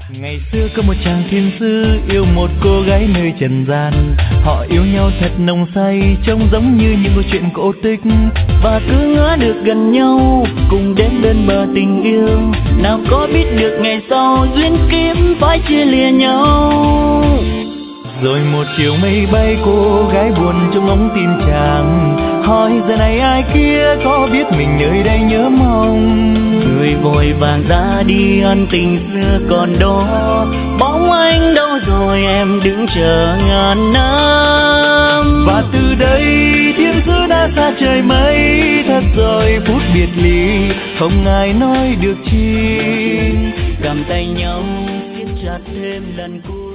Ngày xưa có một chàng thiên sứ yêu một cô gái nơi trần gian. Họ yêu nhau thật nồng say, trông giống như những câu chuyện cổ tích. Và cứ ngỡ được gần nhau, cùng đến bên bờ tình yêu. Nào có biết được ngày sau duyên kiếp phải chia lìa nhau. Rồi một chiều mây bay, cô gái buồn trong ngóng tin chàng. Hỏi giờ này ai kia có biết mình nơi đây nhớ mong. Người vội vàng ra đi, ân tình xưa còn đó. Bóng anh đâu rồi, em đứng chờ ngàn năm. Và từ đây thiên sứ đã xa trời mây. Thật rồi phút biệt ly, không ai nói được chi. Cầm tay nhau siết chặt thêm lần cuối.